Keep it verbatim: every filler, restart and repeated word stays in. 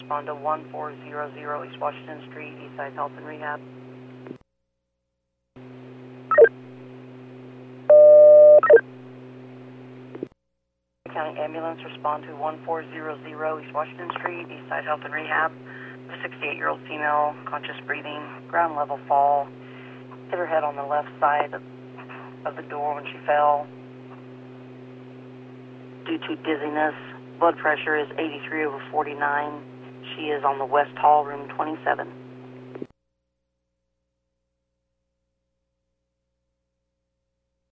respond to one four zero zero East Washington Street, Eastside Health and Rehab. County Ambulance, respond to one four zero zero East Washington Street, Eastside Health and Rehab. A sixty-eight-year-old female, conscious breathing, ground level fall, hit her head on the left side of, of the door when she fell. Due to dizziness, blood pressure is eighty-three over forty-nine. She is on the West Hall, room twenty-seven.